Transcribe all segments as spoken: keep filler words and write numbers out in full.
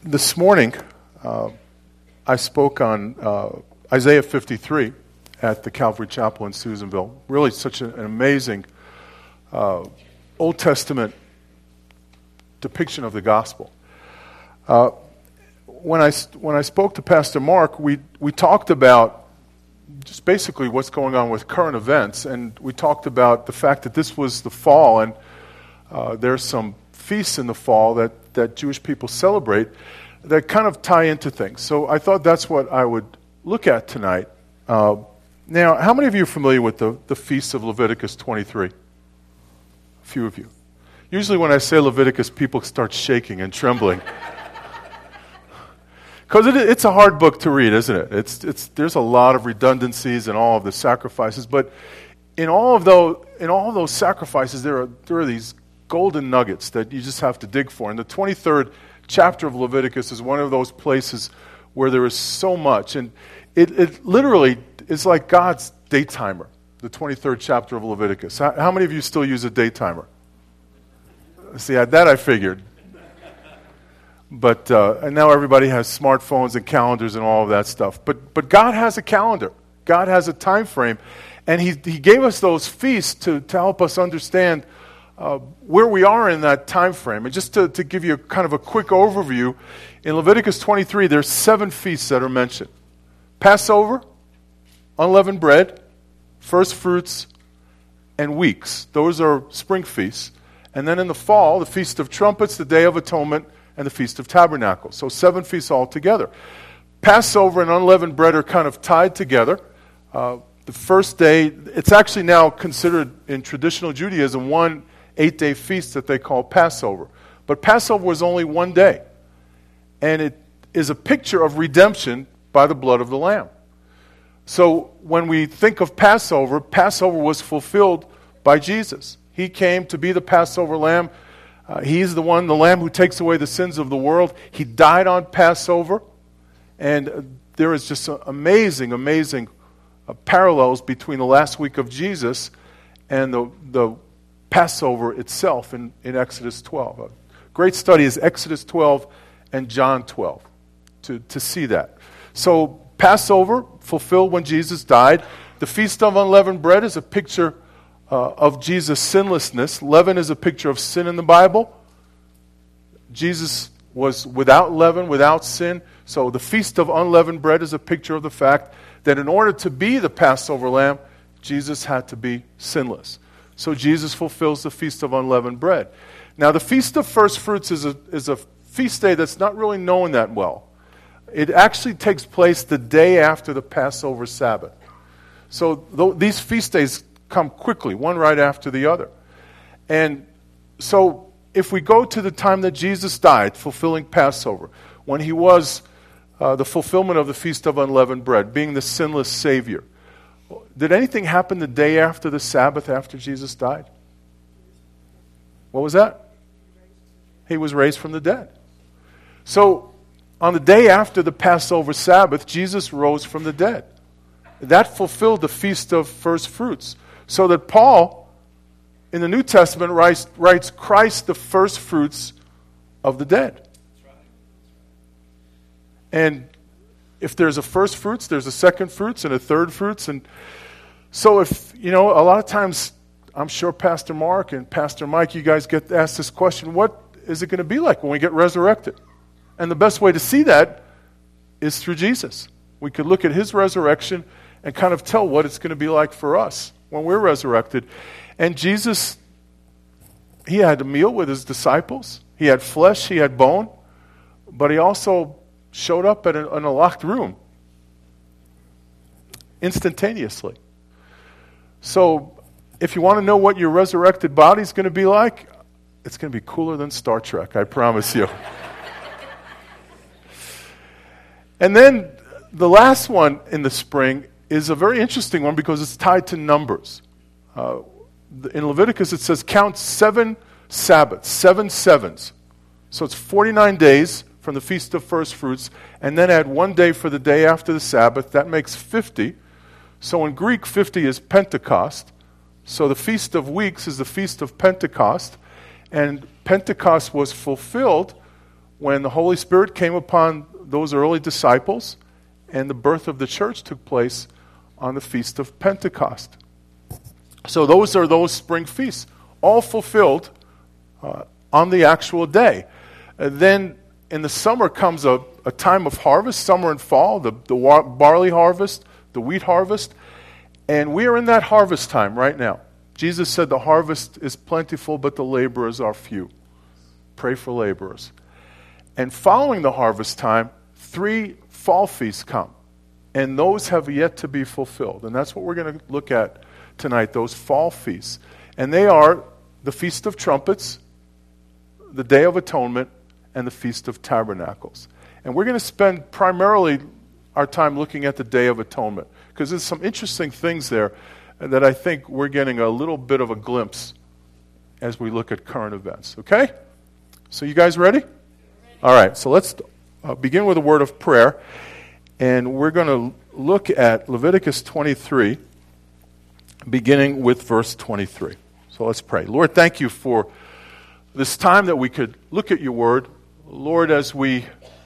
This morning, uh, I spoke on uh, Isaiah fifty-three at the Calvary Chapel in Susanville. Really such an amazing uh, Old Testament depiction of the gospel. Uh, when I when I spoke to Pastor Mark, we we talked about just basically what's going on with current events, and we talked about the fact that this was the fall, and uh, there's some feasts in the fall that, that Jewish people celebrate that kind of tie into things. So I thought that's what I would look at tonight. Uh, now, how many of you are familiar with the, the feast of Leviticus twenty-three? A few of you. Usually when I say Leviticus, people start shaking and trembling. Because it, it's a hard book to read, isn't it? It's, it's, there's a lot of redundancies in all of the sacrifices, but in all of those, in all of those sacrifices, there are, there are these golden nuggets that you just have to dig for. And the twenty-third chapter of Leviticus is one of those places where there is so much. And it, it literally is like God's day timer, the twenty-third chapter of Leviticus. How, how many of you still use a day timer? See, that I figured. But uh, and now everybody has smartphones and calendars and all of that stuff. But but God has a calendar. God has a time frame. And he, he gave us those feasts to, to help us understand Uh, where we are in that time frame. And just to, to give you a, kind of a quick overview, in Leviticus twenty-three, there's seven feasts that are mentioned. Passover, unleavened bread, first fruits, and weeks. Those are spring feasts. And then in the fall, the Feast of Trumpets, the Day of Atonement, and the Feast of Tabernacles. So seven feasts all together. Passover and unleavened bread are kind of tied together. Uh, the first day, it's actually now considered in traditional Judaism one eight-day feast that they call Passover. But Passover was only one day. And it is a picture of redemption by the blood of the Lamb. So when we think of Passover, Passover was fulfilled by Jesus. He came to be the Passover Lamb. Uh, he's the one, the Lamb who takes away the sins of the world. He died on Passover. And uh, there is just uh, amazing, amazing uh, parallels between the last week of Jesus and the the Passover itself in, in Exodus twelve. A great study is Exodus twelve and John twelve to, to see that. So Passover, fulfilled when Jesus died. The Feast of Unleavened Bread is a picture uh, of Jesus' sinlessness. Leaven is a picture of sin in the Bible. Jesus was without leaven, without sin. So the Feast of Unleavened Bread is a picture of the fact that in order to be the Passover Lamb, Jesus had to be sinless. So Jesus fulfills the Feast of Unleavened Bread. Now, the Feast of First Fruits is a, is a feast day that's not really known that well. It actually takes place the day after the Passover Sabbath. So th- these feast days come quickly, one right after the other. And so if we go to the time that Jesus died, fulfilling Passover, when he was uh, the fulfillment of the Feast of Unleavened Bread, being the sinless Savior, did anything happen the day after the Sabbath after Jesus died? What was that? He was raised from the dead. So, on the day after the Passover Sabbath, Jesus rose from the dead. That fulfilled the Feast of First Fruits. So that Paul, in the New Testament, writes, writes Christ the first fruits of the dead. And if there's a first fruits, there's a second fruits and a third fruits. And so if, you know, a lot of times, I'm sure Pastor Mark and Pastor Mike, you guys get asked this question, what is it going to be like when we get resurrected? And the best way to see that is through Jesus. We could look at his resurrection and kind of tell what it's going to be like for us when we're resurrected. And Jesus, he had a meal with his disciples. He had flesh, he had bone, but he also showed up at a, in a locked room instantaneously. So if you want to know what your resurrected body is going to be like, it's going to be cooler than Star Trek, I promise you. And then the last one in the spring is a very interesting one because it's tied to numbers. Uh, in Leviticus it says count seven Sabbaths, seven sevens. So it's forty-nine days from the Feast of First Fruits, and then add one day for the day after the Sabbath. That makes fifty. So in Greek, fifty is Pentecost. So the Feast of Weeks is the Feast of Pentecost. And Pentecost was fulfilled when the Holy Spirit came upon those early disciples, and the birth of the church took place on the Feast of Pentecost. So those are those spring feasts, all fulfilled uh, on the actual day. And then in the summer comes a, a time of harvest, summer and fall, the, the war- barley harvest, the wheat harvest, and we are in that harvest time right now. Jesus said the harvest is plentiful, but the laborers are few. Pray for laborers. And following the harvest time, three fall feasts come. And those have yet to be fulfilled. And that's what we're going to look at tonight, those fall feasts. And they are the Feast of Trumpets, the Day of Atonement, and the Feast of Tabernacles. And we're going to spend primarily our time looking at the Day of Atonement, because there's some interesting things there that I think we're getting a little bit of a glimpse as we look at current events. Okay? So you guys ready? All right, so let's uh, begin with a word of prayer. And we're going to look at Leviticus twenty-three, beginning with verse twenty-three. So let's pray. Lord, thank you for this time that we could look at your word. Lord, as we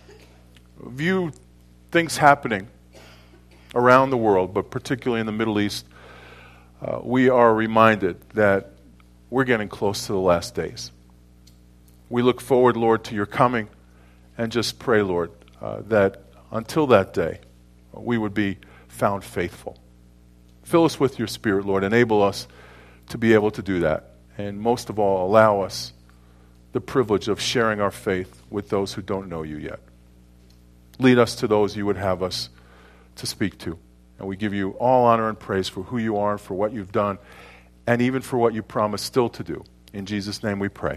view things happening around the world, but particularly in the Middle East, uh, we are reminded that we're getting close to the last days. We look forward, Lord, to your coming, and just pray, Lord, uh, that until that day, we would be found faithful. Fill us with your Spirit, Lord. Enable us to be able to do that. And most of all, allow us the privilege of sharing our faith with those who don't know you yet. Lead us to those you would have us to speak to. And we give you all honor and praise for who you are, for what you've done, and even for what you promise still to do. In Jesus' name we pray.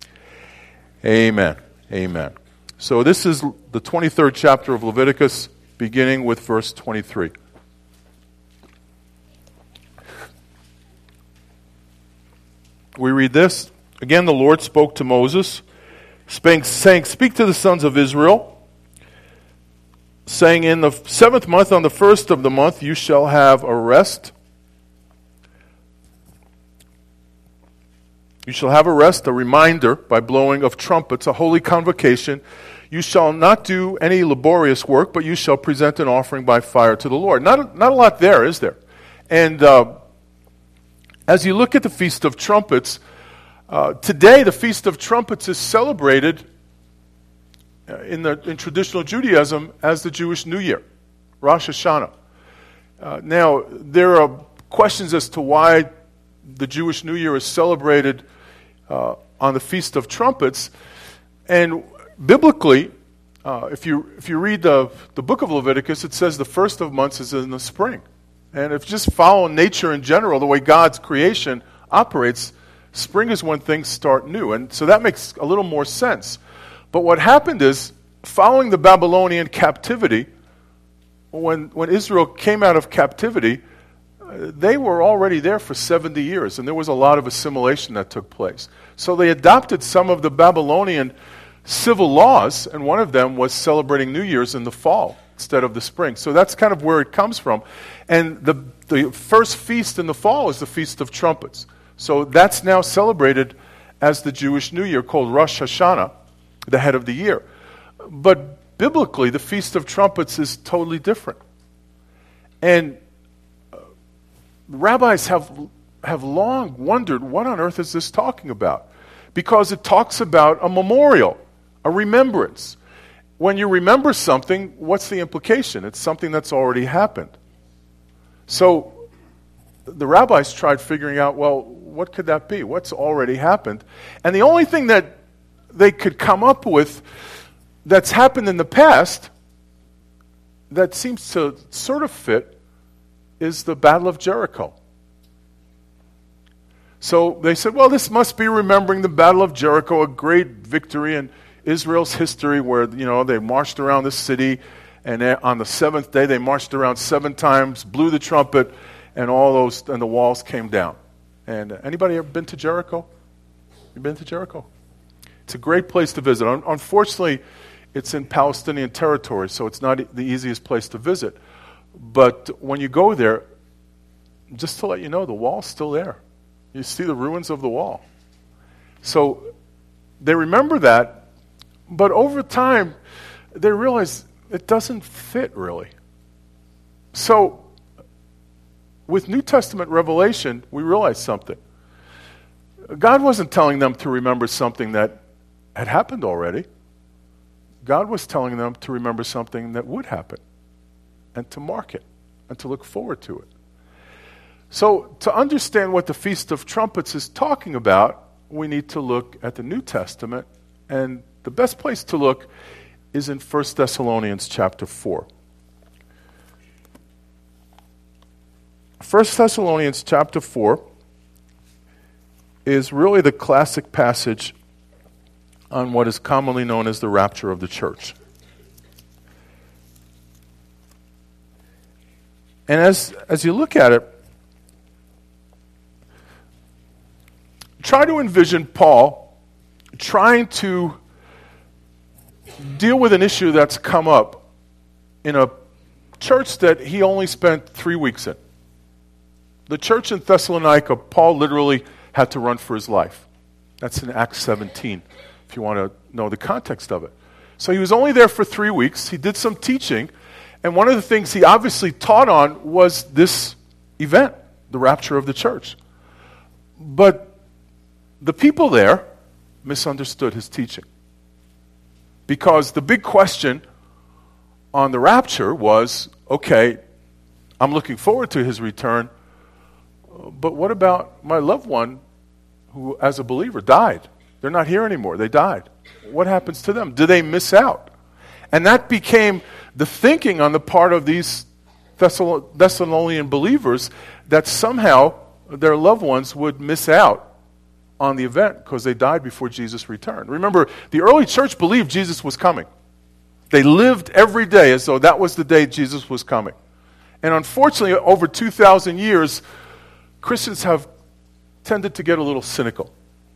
Amen. Amen. So this is the twenty-third chapter of Leviticus, beginning with verse twenty-three. We read this. Again, the Lord spoke to Moses, saying, "Speak to the sons of Israel, saying, in the seventh month, on the first of the month, you shall have a rest. You shall have a rest, a reminder, by blowing of trumpets, a holy convocation. You shall not do any laborious work, but you shall present an offering by fire to the Lord." Not, not a lot there, is there? And uh, as you look at the Feast of Trumpets, uh, today the Feast of Trumpets is celebrated in, the, in traditional Judaism as the Jewish New Year, Rosh Hashanah. Uh, now, there are questions as to why the Jewish New Year is celebrated uh, on the Feast of Trumpets. And biblically, uh, if you if you read the, the book of Leviticus, it says the first of months is in the spring. And if you just follow nature in general, the way God's creation operates, spring is when things start new. And so that makes a little more sense. But what happened is, following the Babylonian captivity, when, when Israel came out of captivity, they were already there for seventy years, and there was a lot of assimilation that took place. So they adopted some of the Babylonian civil laws, and one of them was celebrating New Year's in the fall instead of the spring. So that's kind of where it comes from. And the, the first feast in the fall is the Feast of Trumpets. So that's now celebrated as the Jewish New Year, called Rosh Hashanah, the head of the year. But biblically, the Feast of Trumpets is totally different. And rabbis have have long wondered, what on earth is this talking about? Because it talks about a memorial, a remembrance. When you remember something, what's the implication? It's something that's already happened. So the rabbis tried figuring out, well, what could that be? What's already happened? And the only thing that they could come up with that's happened in the past that seems to sort of fit is the Battle of Jericho. So they said, well, this must be remembering the Battle of Jericho, a great victory in Israel's history where, you know, they marched around the city, and on the seventh day they marched around seven times, blew the trumpet, and all those, and the walls came down. And uh, anybody ever been to Jericho? You been to Jericho? It's a great place to visit. Un- unfortunately, it's in Palestinian territory, so it's not e- the easiest place to visit. But when you go there, just to let you know, the wall's still there. You see the ruins of the wall. So they remember that, But over time, they realize it doesn't fit really. So, with New Testament revelation, we realize something. God wasn't telling them to remember something that had happened already. God was telling them to remember something that would happen and to mark it and to look forward to it. So, to understand what the Feast of Trumpets is talking about, we need to look at the New Testament, and the best place to look is in First Thessalonians chapter four. First Thessalonians chapter four is really the classic passage on what is commonly known as the rapture of the church. And as, as you look at it, try to envision Paul trying to deal with an issue that's come up in a church that he only spent three weeks in. The church in Thessalonica, Paul literally had to run for his life. That's in Acts seventeen, if you want to know the context of it. So he was only there for three weeks. He did some teaching, and one of the things he obviously taught on was this event, the rapture of the church. But the people there misunderstood his teaching. Because the big question on the rapture was, okay, I'm looking forward to his return, but what about my loved one who, as a believer, died? They're not here anymore. They died. What happens to them? Do they miss out? And that became the thinking on the part of these Thessalonian believers, that somehow their loved ones would miss out on the event because they died before Jesus returned. Remember, the early church believed Jesus was coming. They lived every day as though that was the day Jesus was coming. And unfortunately, over two thousand years, Christians have tended to get a little cynical.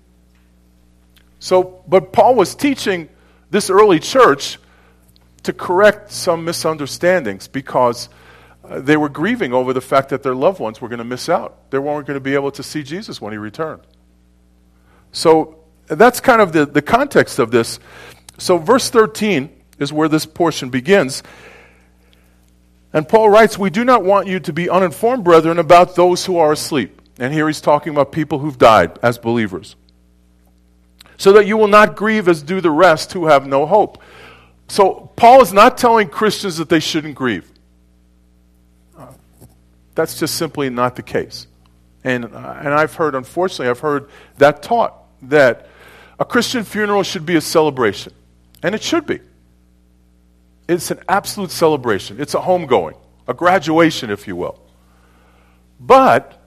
So, but Paul was teaching this early church to correct some misunderstandings because uh, they were grieving over the fact that their loved ones were going to miss out. They weren't going to be able to see Jesus when he returned. So that's kind of the, the context of this. So verse thirteen is where this portion begins. And Paul writes, "We do not want you to be uninformed, brethren, about those who are asleep." And here he's talking about people who've died as believers. "So that you will not grieve as do the rest who have no hope." So Paul is not telling Christians that they shouldn't grieve. That's just simply not the case. And, uh, and I've heard, unfortunately, I've heard that taught, that a Christian funeral should be a celebration. And it should be. It's an absolute celebration. It's a homegoing, a graduation, if you will. But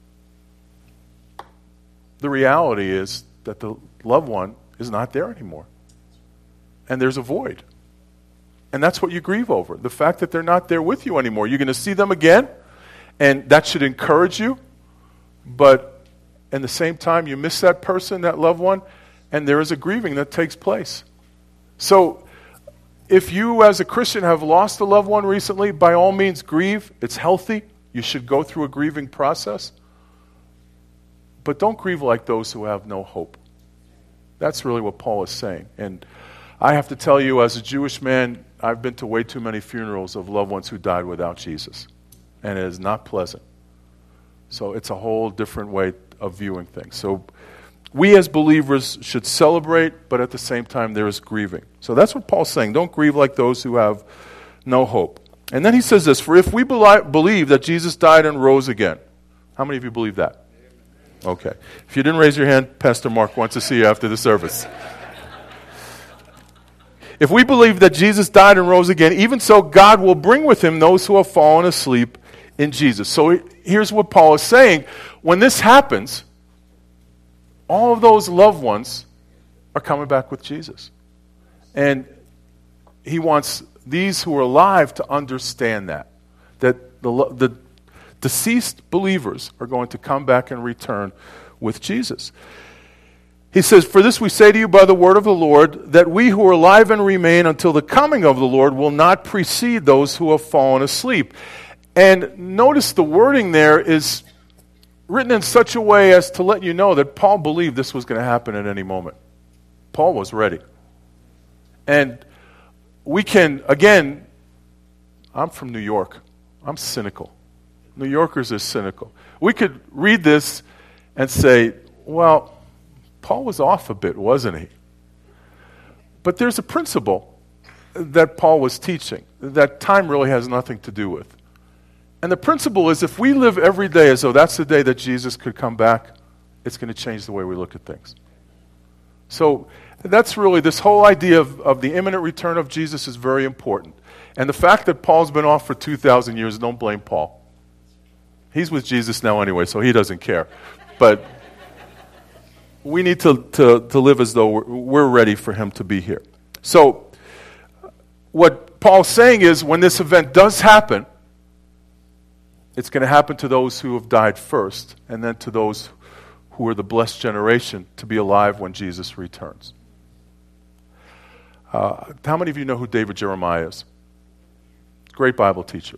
the reality is that the loved one is not there anymore. And there's a void. And that's what you grieve over, the fact that they're not there with you anymore. You're going to see them again, and that should encourage you. But at the same time, you miss that person, that loved one, and there is a grieving that takes place. So if you as a Christian have lost a loved one recently, by all means grieve. It's healthy. You should go through a grieving process. But don't grieve like those who have no hope. That's really what Paul is saying. And I have to tell you, as a Jewish man, I've been to way too many funerals of loved ones who died without Jesus. And it is not pleasant. So it's a whole different way of viewing things. So we as believers should celebrate, but at the same time there is grieving. So that's what Paul's saying. Don't grieve like those who have no hope. And then he says this, "For if we believe that Jesus died and rose again." How many of you believe that? Okay. If you didn't raise your hand, Pastor Mark wants to see you after the service. "If we believe that Jesus died and rose again, even so God will bring with him those who have fallen asleep in Jesus." So here's what Paul is saying. When this happens, all of those loved ones are coming back with Jesus. And he wants these who are alive to understand that. That the, the deceased believers are going to come back and return with Jesus. He says, "For this we say to you by the word of the Lord, that we who are alive and remain until the coming of the Lord will not precede those who have fallen asleep." And notice the wording there is written in such a way as to let you know that Paul believed this was going to happen at any moment. Paul was ready. And we can, again, I'm from New York. I'm cynical. New Yorkers are cynical. We could read this and say, well, Paul was off a bit, wasn't he? But there's a principle that Paul was teaching that time really has nothing to do with. And the principle is if we live every day as though that's the day that Jesus could come back, it's going to change the way we look at things. So that's really, this whole idea of, of the imminent return of Jesus is very important. And the fact that Paul's been off for two thousand years, don't blame Paul. He's with Jesus now anyway, so he doesn't care. But we need to, to, to live as though we're, we're ready for him to be here. So what Paul's saying is when this event does happen, it's going to happen to those who have died first, and then to those who are the blessed generation to be alive when Jesus returns. Uh, how many of you know who David Jeremiah is? Great Bible teacher.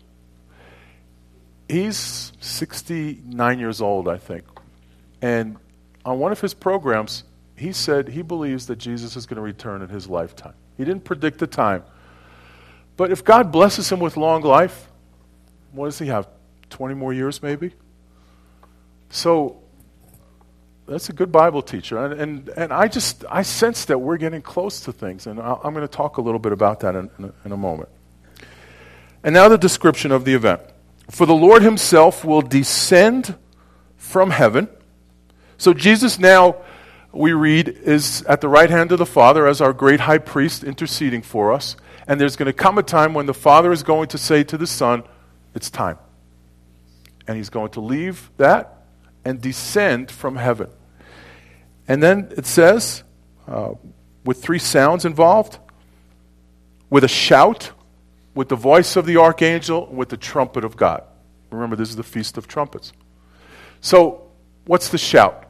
He's sixty-nine years old, I think. And on one of his programs, he said he believes that Jesus is going to return in his lifetime. He didn't predict the time. But if God blesses him with long life, what does he have? twenty more years maybe? So that's a good Bible teacher. And, and, and I just, I sense that we're getting close to things. And I'll, I'm going to talk a little bit about that in, in, a, in a moment. And now the description of the event. For the Lord himself will descend from heaven. So Jesus now, we read, is at the right hand of the Father as our great high priest interceding for us. And there's going to come a time when the Father is going to say to the Son, it's time. And he's going to leave that and descend from heaven. And then it says, uh, with three sounds involved, with a shout, with the voice of the archangel, with the trumpet of God. Remember, this is the Feast of Trumpets. So, what's the shout?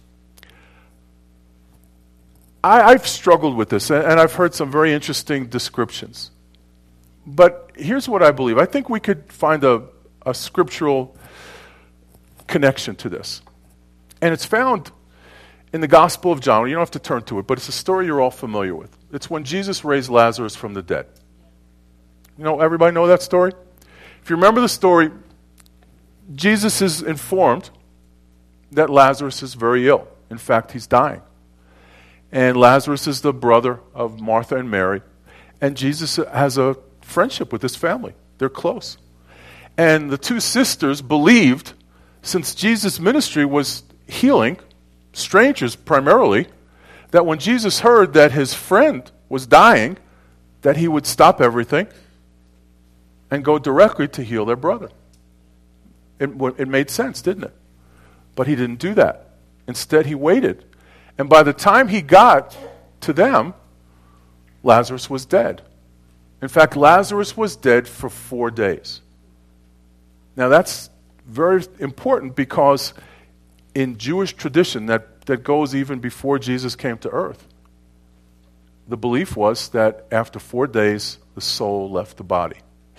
I, I've struggled with this, and I've heard some very interesting descriptions. But here's what I believe. I think we could find a, a scriptural connection to this. And it's found in the Gospel of John. You don't have to turn to it, but it's a story you're all familiar with. It's when Jesus raised Lazarus from the dead. You know, everybody know that story? If you remember the story, Jesus is informed that Lazarus is very ill. In fact, he's dying. And Lazarus is the brother of Martha and Mary. And Jesus has a friendship with his family. They're close. And the two sisters believed, since Jesus' ministry was healing strangers primarily, that when Jesus heard that his friend was dying, that he would stop everything and go directly to heal their brother. It, it made sense, didn't it? But he didn't do that. Instead, he waited. And by the time he got to them, Lazarus was dead. In fact, Lazarus was dead for four days. Now, that's very important because in Jewish tradition that, that goes even before Jesus came to earth, the belief was that after four days, the soul left the body.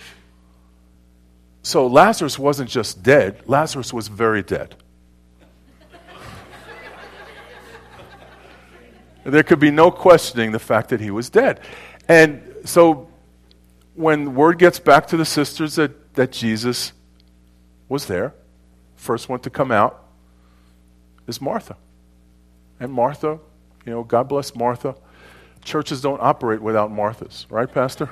So Lazarus wasn't just dead, Lazarus was very dead. There could be no questioning the fact that he was dead. And so when word gets back to the sisters that, that Jesus was there, first one to come out is Martha. And Martha, you know, God bless Martha. Churches don't operate without Marthas, right, Pastor?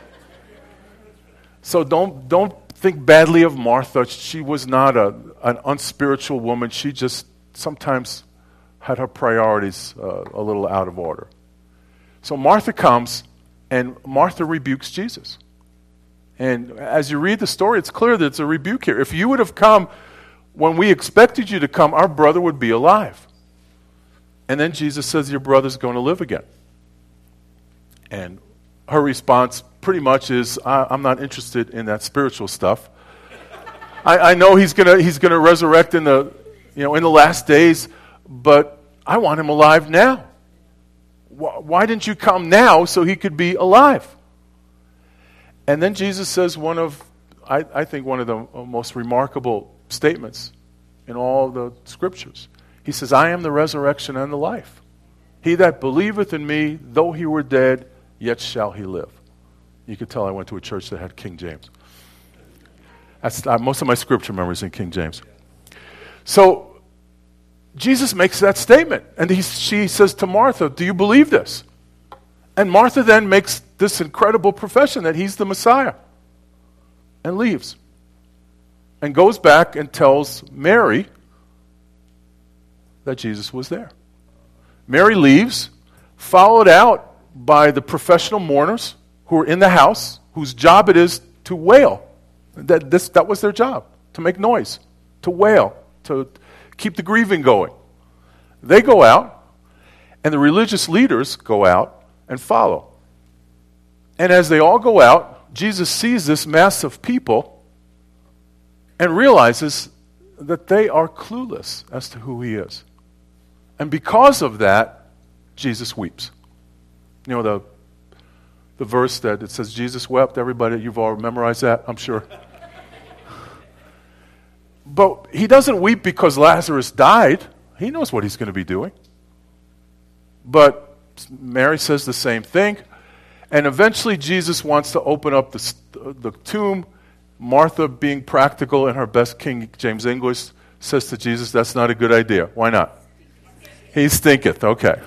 So don't don't think badly of Martha. She was not a, an unspiritual woman. She just sometimes had her priorities uh, a little out of order. So Martha comes, and Martha rebukes Jesus. And as you read the story, it's clear that it's a rebuke here. If you would have come when we expected you to come, our brother would be alive. And then Jesus says, your brother's going to live again. And her response pretty much is, I, I'm not interested in that spiritual stuff. I, I know he's gonna he's gonna resurrect in the you know in the last days, but I want him alive now. Why, why didn't you come now so he could be alive? And then Jesus says one of, I, I think, one of the most remarkable statements in all the scriptures. He says, I am the resurrection and the life. He that believeth in me, though he were dead, yet shall he live. You could tell I went to a church that had King James. That's, uh, most of my scripture memory is in King James. So Jesus makes that statement, and he, she says to Martha, do you believe this? And Martha then makes this incredible profession that he's the Messiah and leaves and goes back and tells Mary that Jesus was there. Mary leaves, followed out by the professional mourners who are in the house, whose job it is to wail. That, this, that was their job, to make noise, to wail, to keep the grieving going. They go out, and the religious leaders go out and follow. And as they all go out, Jesus sees this mass of people and realizes that they are clueless as to who he is. And because of that, Jesus weeps. You know the the verse that it says Jesus wept? Everybody, you've all memorized that, I'm sure. But he doesn't weep because Lazarus died. He knows what he's going to be doing. But Mary says the same thing. And eventually Jesus wants to open up the, the tomb. Martha, being practical in her best King James English, says to Jesus, that's not a good idea. Why not? He stinketh. Okay.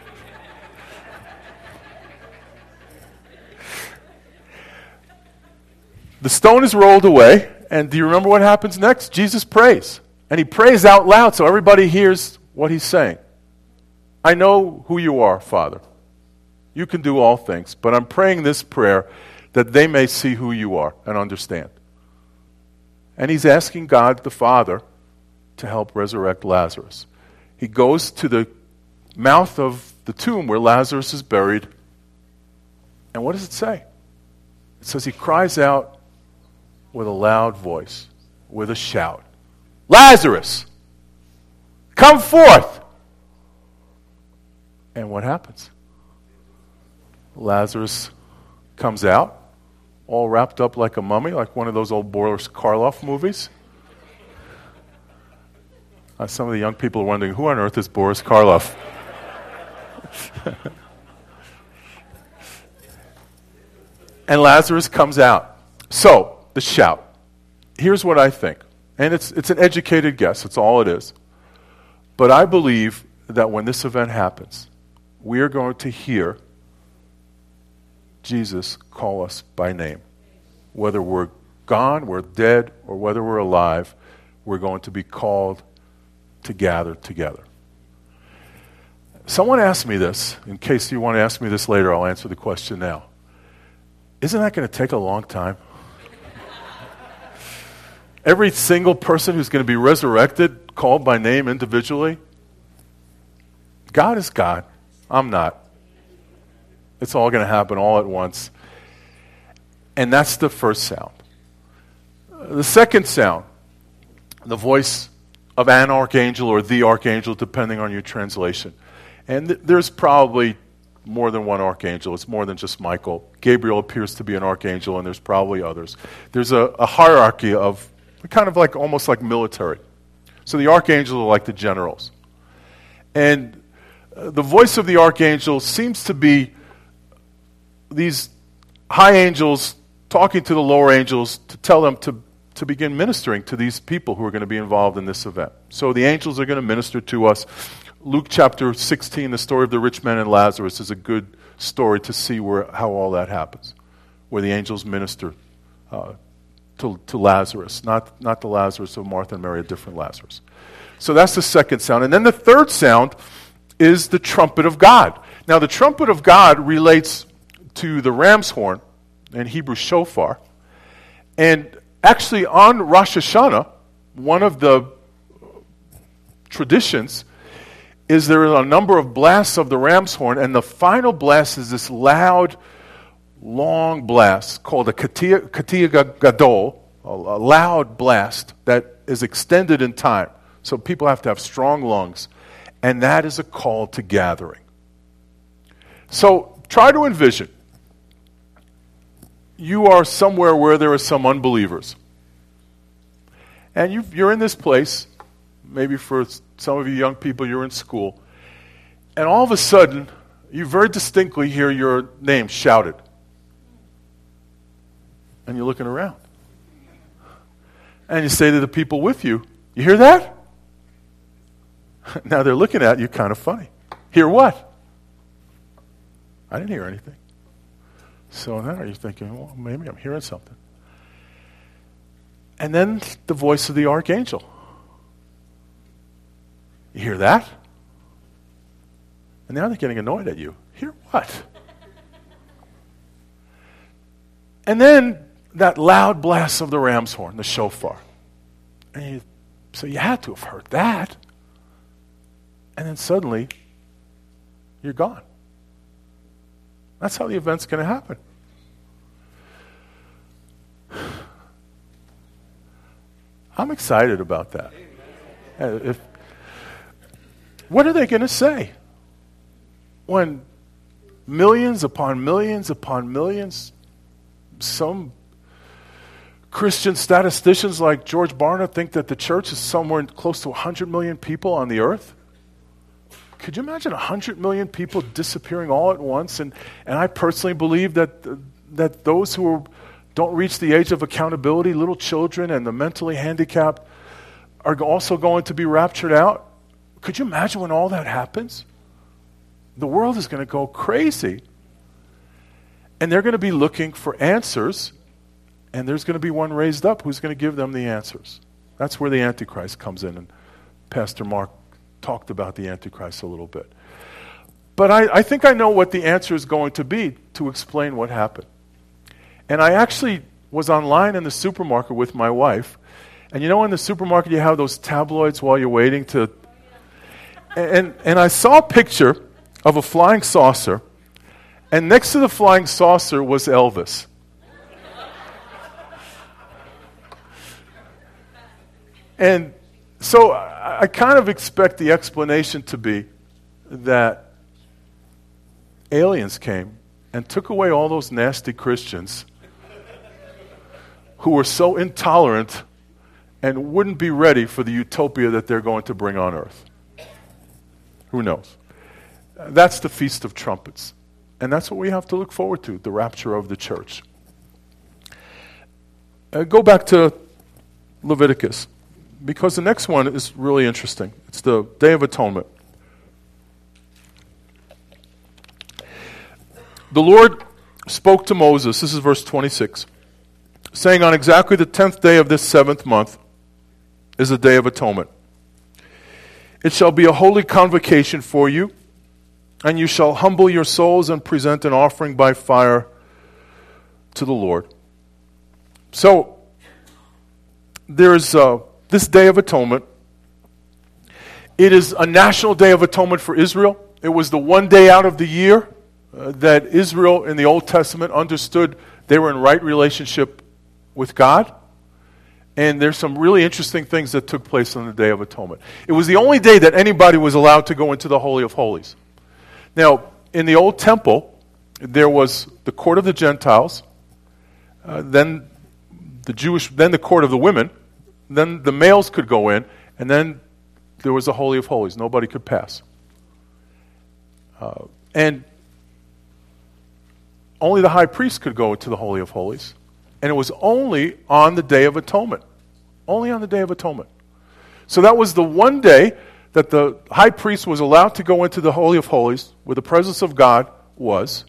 The stone is rolled away, and do you remember what happens next? Jesus prays, and he prays out loud so everybody hears what he's saying. I know who you are, Father. You can do all things, but I'm praying this prayer that they may see who you are and understand. And he's asking God the Father to help resurrect Lazarus. He goes to the mouth of the tomb where Lazarus is buried, and what does it say? It says he cries out with a loud voice, with a shout, Lazarus, come forth! And what happens? Lazarus comes out, all wrapped up like a mummy, like one of those old Boris Karloff movies. Uh, some of the young people are wondering, who on earth is Boris Karloff? And Lazarus comes out. So, the shout. Here's what I think. And it's it's an educated guess. It's all it is. But I believe that when this event happens, we are going to hear Jesus call us by name. Whether we're gone, we're dead, or whether we're alive, we're going to be called to gather together. Someone asked me this. In case you want to ask me this later, I'll answer the question now. Isn't that going to take a long time? Every single person who's going to be resurrected, called by name individually? God is God. I'm not. It's all going to happen all at once. And that's the first sound. The second sound, the voice of an archangel or the archangel, depending on your translation. And th- there's probably more than one archangel. It's more than just Michael. Gabriel appears to be an archangel, and there's probably others. There's a, a hierarchy of kind of like almost like military. So the archangels are like the generals. And uh, the voice of the archangel seems to be these high angels talking to the lower angels to tell them to, to begin ministering to these people who are going to be involved in this event. So the angels are going to minister to us. Luke chapter sixteen, the story of the rich man and Lazarus, is a good story to see where how all that happens, where the angels minister uh, to, to Lazarus, not, not the Lazarus of Martha and Mary, a different Lazarus. So that's the second sound. And then the third sound is the trumpet of God. Now the trumpet of God relates to the ram's horn, in Hebrew shofar. And actually on Rosh Hashanah, one of the traditions is there are a number of blasts of the ram's horn, and the final blast is this loud, long blast called a Katiya Gadol, a, a loud blast that is extended in time. So people have to have strong lungs. And that is a call to gathering. So try to envision. You are somewhere where there are some unbelievers. And you, you're in this place, maybe for some of you young people, you're in school. And all of a sudden, you very distinctly hear your name shouted. And you're looking around. And you say to the people with you, you hear that? Now they're looking at you kind of funny. Hear what? I didn't hear anything. So now you're thinking, well, maybe I'm hearing something. And then the voice of the archangel. You hear that? And now they're getting annoyed at you. Hear what? And then that loud blast of the ram's horn, the shofar. And you, so you had to have heard that. And then suddenly, you're gone. That's how the event's going to happen. I'm excited about that. If, what are they going to say when millions upon millions upon millions, some Christian statisticians like George Barna think that the church is somewhere close to one hundred million people on the earth? Could you imagine one hundred million people disappearing all at once? And, and I personally believe that, uh, that those who are, don't reach the age of accountability, little children and the mentally handicapped, are also going to be raptured out. Could you imagine when all that happens? The world is going to go crazy. And they're going to be looking for answers, and there's going to be one raised up who's going to give them the answers. That's where the Antichrist comes in, and Pastor Mark talked about the Antichrist a little bit. But I, I think I know what the answer is going to be to explain what happened. And I actually was online in the supermarket with my wife, and you know in the supermarket you have those tabloids while you're waiting to... And, and I saw a picture of a flying saucer, and next to the flying saucer was Elvis. And so I, I kind of expect the explanation to be that aliens came and took away all those nasty Christians who were so intolerant and wouldn't be ready for the utopia that they're going to bring on earth. Who knows? That's the Feast of Trumpets. And that's what we have to look forward to, the rapture of the church. Uh, go back to Leviticus, because the next one is really interesting. It's the Day of Atonement. The Lord spoke to Moses, this is verse twenty-six, saying, on exactly the tenth day of this seventh month is the Day of Atonement. It shall be a holy convocation for you, and you shall humble your souls and present an offering by fire to the Lord. So, there's uh, this Day of Atonement. It is a national Day of Atonement for Israel. It was the one day out of the year uh, that Israel in the Old Testament understood they were in right relationship with God. And there's some really interesting things that took place on the Day of Atonement. It was the only day that anybody was allowed to go into the Holy of Holies. Now, in the old temple, there was the court of the Gentiles, uh, then the Jewish, then the court of the women, then the males could go in, and then there was the Holy of Holies. Nobody could pass. Uh, and only the high priest could go into the Holy of Holies. And it was only on the Day of Atonement. Only on the Day of Atonement. So that was the one day that the high priest was allowed to go into the Holy of Holies, where the presence of God was.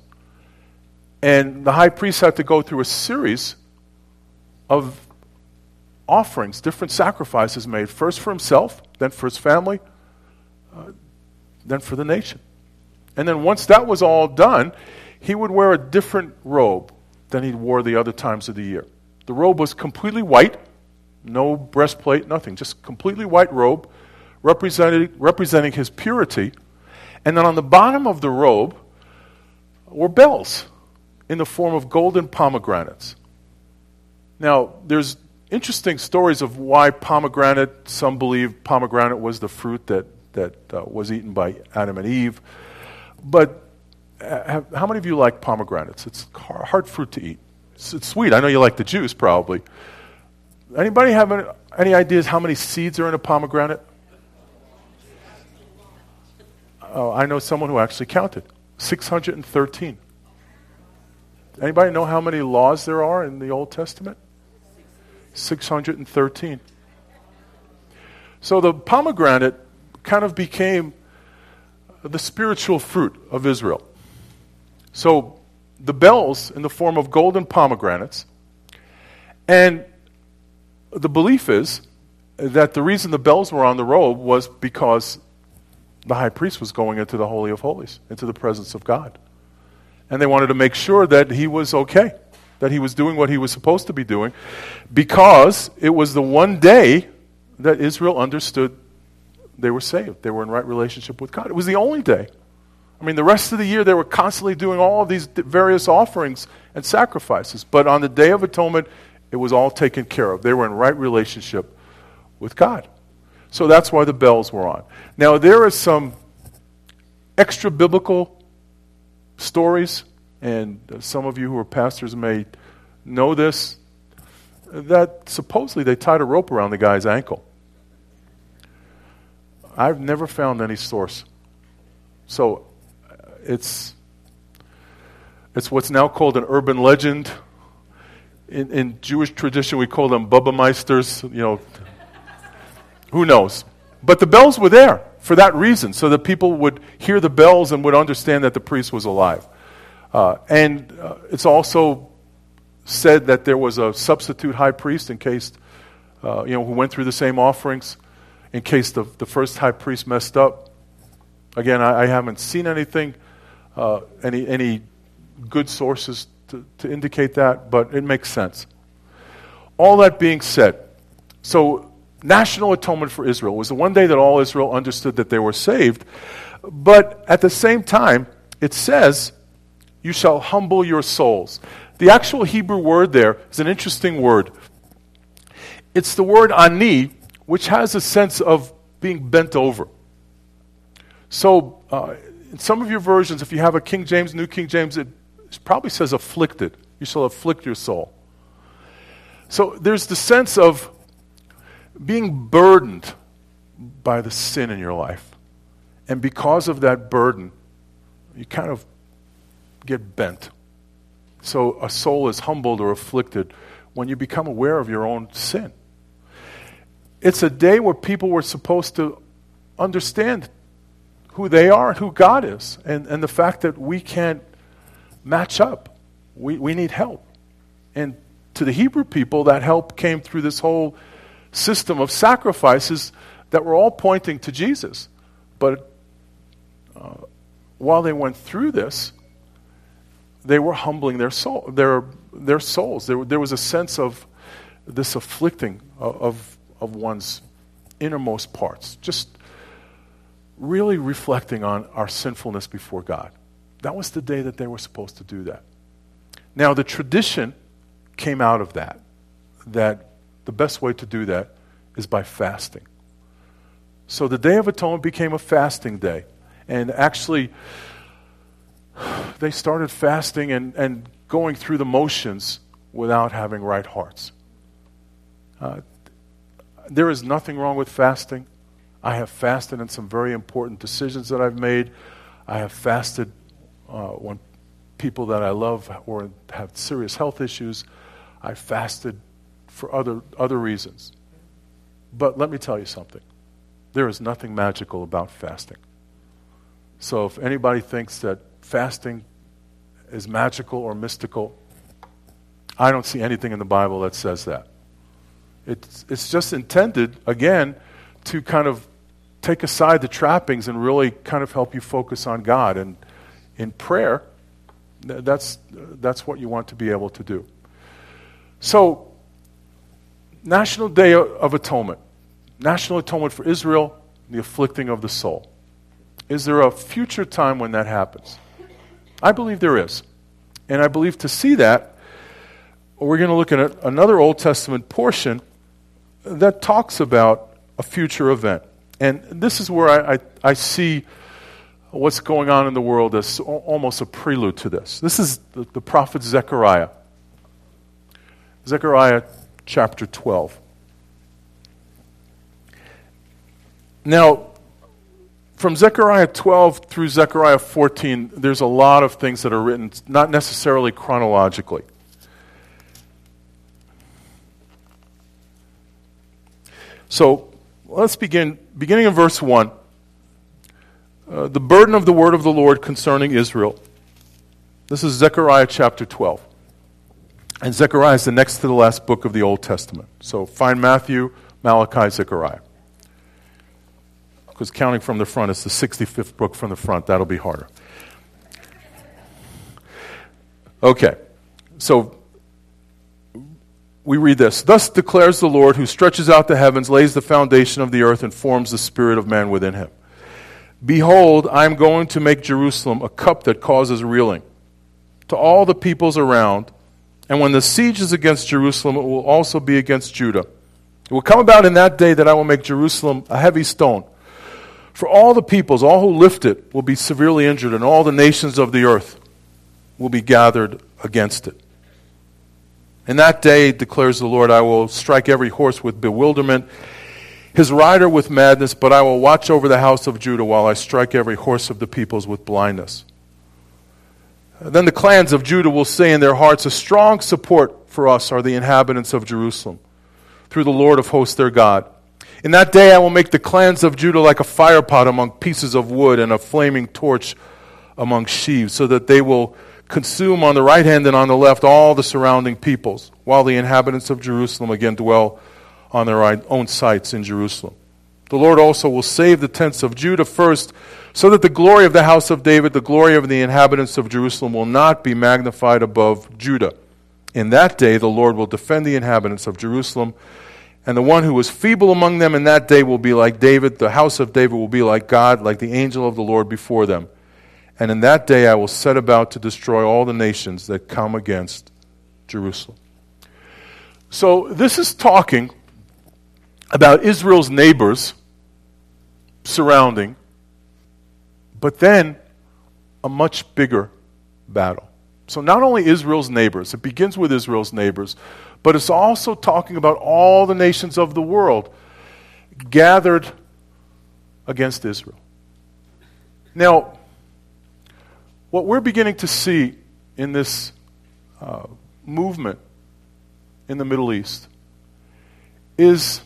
And the high priest had to go through a series of offerings, different sacrifices made, first for himself, then for his family, uh, then for the nation. And then once that was all done, he would wear a different robe than he wore the other times of the year. The robe was completely white, no breastplate, nothing, just completely white robe, representing, representing his purity. And then on the bottom of the robe were bells in the form of golden pomegranates. Now, there's interesting stories of why pomegranate, some believe pomegranate was the fruit that, that uh, was eaten by Adam and Eve. But uh, how many of you like pomegranates? It's hard, hard fruit to eat. It's, it's sweet. I know you like the juice, probably. Anybody have any, any ideas how many seeds are in a pomegranate? Oh, I know someone who actually counted. six hundred thirteen. Anybody know how many laws there are in the Old Testament? six hundred thirteen. So the pomegranate kind of became the spiritual fruit of Israel. So the bells in the form of golden pomegranates. And the belief is that the reason the bells were on the robe was because the high priest was going into the Holy of Holies, into the presence of God. And they wanted to make sure that he was okay, that he was doing what he was supposed to be doing, because it was the one day that Israel understood they were saved. They were in right relationship with God. It was the only day. I mean, the rest of the year they were constantly doing all of these various offerings and sacrifices. But on the Day of Atonement, it was all taken care of. They were in right relationship with God. So that's why the bells were on. Now, there are some extra biblical stories, and some of you who are pastors may know this, that supposedly they tied a rope around the guy's ankle. I've never found any source. So it's it's what's now called an urban legend. In, in Jewish tradition, we call them Bubba Meisters, you know. Who knows? But the bells were there for that reason, so that people would hear the bells and would understand that the priest was alive. Uh, and uh, it's also said that there was a substitute high priest in case, uh, you know, who went through the same offerings, in case the, the first high priest messed up. Again, I, I haven't seen anything, uh, any any good sources to, to indicate that, but it makes sense. All that being said, so National Atonement for Israel was the one day that all Israel understood that they were saved, but at the same time, it says, you shall humble your souls. The actual Hebrew word there is an interesting word. It's the word ani, which has a sense of being bent over. So, uh, in some of your versions, if you have a King James, New King James, it probably says afflicted. You shall afflict your soul. So there's the sense of being burdened by the sin in your life. And because of that burden, you kind of get bent. So a soul is humbled or afflicted when you become aware of your own sin. It's a day where people were supposed to understand who they are and who God is, and, and the fact that we can't match up. We, we need help. And to the Hebrew people, that help came through this whole system of sacrifices that were all pointing to Jesus. But uh, while they went through this, they were humbling their soul, their their souls. There, there was a sense of this afflicting of, of of one's innermost parts, just really reflecting on our sinfulness before God. That was the day that they were supposed to do that. Now, the tradition came out of that, that the best way to do that is by fasting. So the Day of Atonement became a fasting day. And actually, they started fasting and, and going through the motions without having right hearts. Uh, there is nothing wrong with fasting. I have fasted in some very important decisions that I've made. I have fasted uh, when people that I love or have serious health issues. I fasted for other other reasons. But let me tell you something. There is nothing magical about fasting. So if anybody thinks that fasting is magical or mystical, I don't see anything in the Bible that says that. It's, it's just intended, again, to kind of take aside the trappings and really kind of help you focus on God. And in prayer, th- that's, that's what you want to be able to do. So, National Day of Atonement. National Atonement for Israel, the afflicting of the soul. Is there a future time when that happens? I believe there is. And I believe to see that, we're going to look at a, another Old Testament portion that talks about a future event. And this is where I, I, I see what's going on in the world as o- almost a prelude to this. This is the, the prophet Zechariah. Zechariah chapter twelve. Now, from Zechariah twelve through Zechariah fourteen, there's a lot of things that are written, not necessarily chronologically. So let's begin, beginning in verse one. Uh, the burden of the word of the Lord concerning Israel. This is Zechariah chapter twelve. And Zechariah is the next to the last book of the Old Testament. So find Matthew, Malachi, Zechariah. Because counting from the front, it's the sixty-fifth book from the front. That'll be harder. Okay. So we read this. Thus declares the Lord, who stretches out the heavens, lays the foundation of the earth, and forms the spirit of man within him. Behold, I am going to make Jerusalem a cup that causes reeling to all the peoples around. And when the siege is against Jerusalem, it will also be against Judah. It will come about in that day that I will make Jerusalem a heavy stone. For all the peoples, all who lift it, will be severely injured, and all the nations of the earth will be gathered against it. In that day, declares the Lord, I will strike every horse with bewilderment, his rider with madness, but I will watch over the house of Judah while I strike every horse of the peoples with blindness. Then the clans of Judah will say in their hearts, a strong support for us are the inhabitants of Jerusalem, through the Lord of hosts their God. In that day I will make the clans of Judah like a firepot among pieces of wood and a flaming torch among sheaves, so that they will consume on the right hand and on the left all the surrounding peoples, while the inhabitants of Jerusalem again dwell on their own sites in Jerusalem. The Lord also will save the tents of Judah first, so that the glory of the house of David, the glory of the inhabitants of Jerusalem, will not be magnified above Judah. In that day the Lord will defend the inhabitants of Jerusalem, and the one who is feeble among them in that day will be like David. The house of David will be like God, like the angel of the Lord before them. And in that day I will set about to destroy all the nations that come against Jerusalem. So this is talking about Israel's neighbors surrounding, but then a much bigger battle. So not only Israel's neighbors, it begins with Israel's neighbors, but it's also talking about all the nations of the world gathered against Israel. Now, what we're beginning to see in this uh, movement in the Middle East is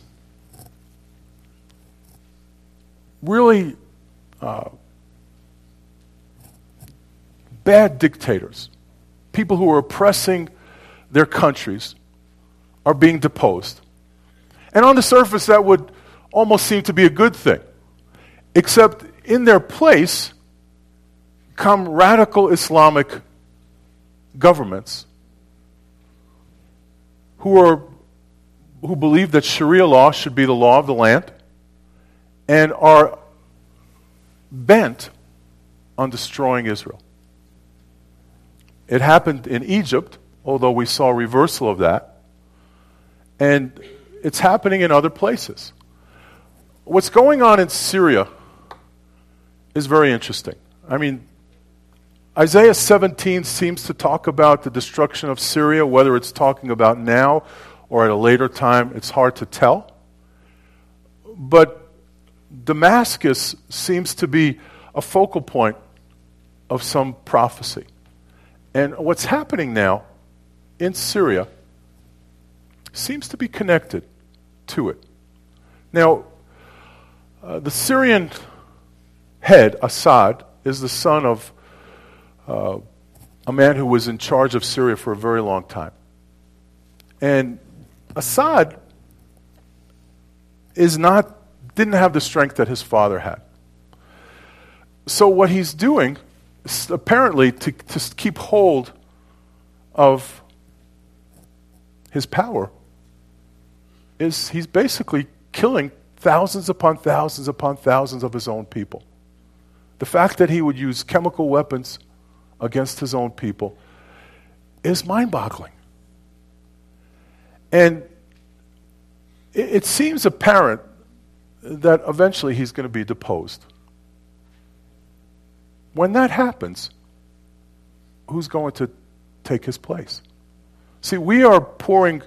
really uh, bad dictators, people who are oppressing their countries, are being deposed. And on the surface, that would almost seem to be a good thing, except in their place come radical Islamic governments who are who believe that Sharia law should be the law of the land and are bent on destroying Israel. It happened in Egypt, although we saw a reversal of that, and it's happening in other places. What's going on in Syria is very interesting. I mean, Isaiah seventeen seems to talk about the destruction of Syria, whether it's talking about now or at a later time, it's hard to tell. But Damascus seems to be a focal point of some prophecy. And what's happening now in Syria seems to be connected to it. Now, uh, the Syrian head, Assad, is the son of uh, a man who was in charge of Syria for a very long time. And Assad is not, didn't have the strength that his father had. So what he's doing, is apparently to, to keep hold of his power, is he's basically killing thousands upon thousands upon thousands of his own people. The fact that he would use chemical weapons against his own people is mind-boggling. And it, it seems apparent that eventually he's going to be deposed. When that happens, who's going to take his place? See, we are pouring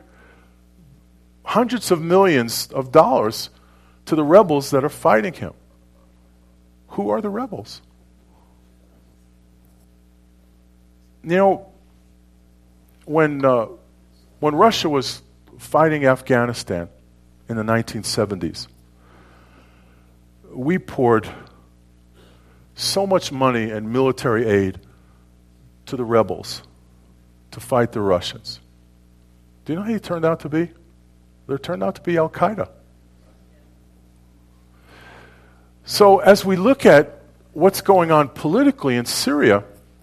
hundreds of millions of dollars to the rebels that are fighting him. Who are the rebels? You know, when uh, when Russia was fighting Afghanistan in the nineteen seventies, we poured so much money and military aid to the rebels to fight the Russians. Do you know who it turned out to be? They turned out to be Al-Qaeda. So as we look at what's going on politically in Syria,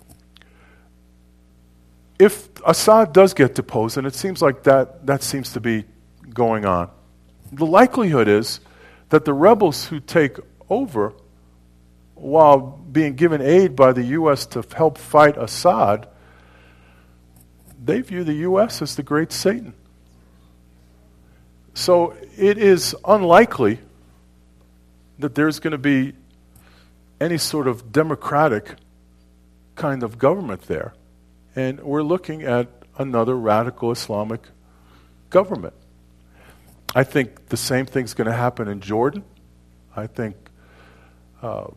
if Assad does get deposed, and it seems like that, that seems to be going on, the likelihood is that the rebels who take over while being given aid by the U S to help fight Assad, they view the U S as the great Satan. So it is unlikely that there's going to be any sort of democratic kind of government there. And we're looking at another radical Islamic government. I think the same thing's going to happen in Jordan. I think uh,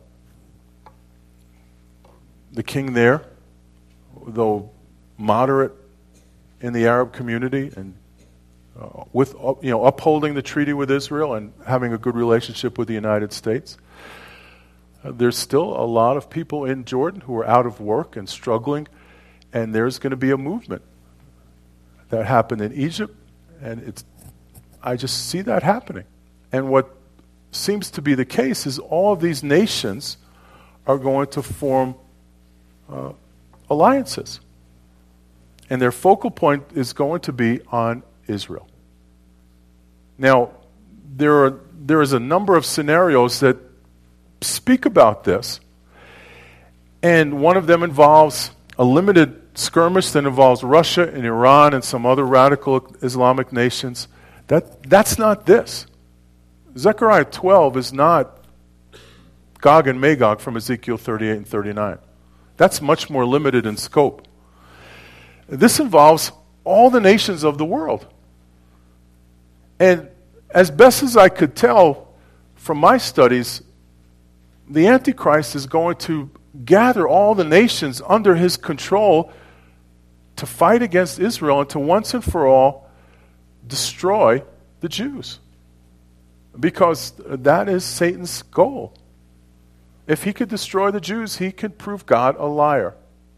the king there, though moderate in the Arab community and uh, with uh, you know upholding the treaty with Israel and having a good relationship with the United States, uh, there's still a lot of people in Jordan who are out of work and struggling, and there's going to be a movement that happened in Egypt, and it's I just see that happening. And what seems to be the case is all of these nations are going to form uh, alliances. And their focal point is going to be on Israel. Now, there are there is a number of scenarios that speak about this. And one of them involves a limited skirmish that involves Russia and Iran and some other radical Islamic nations. That that's not this. Zechariah twelve is not Gog and Magog from Ezekiel thirty-eight and thirty-nine. That's much more limited in scope. This involves all the nations of the world. And as best as I could tell from my studies, the Antichrist is going to gather all the nations under his control to fight against Israel and to once and for all destroy the Jews. Because that is Satan's goal. If he could destroy the Jews, he could prove God a liar.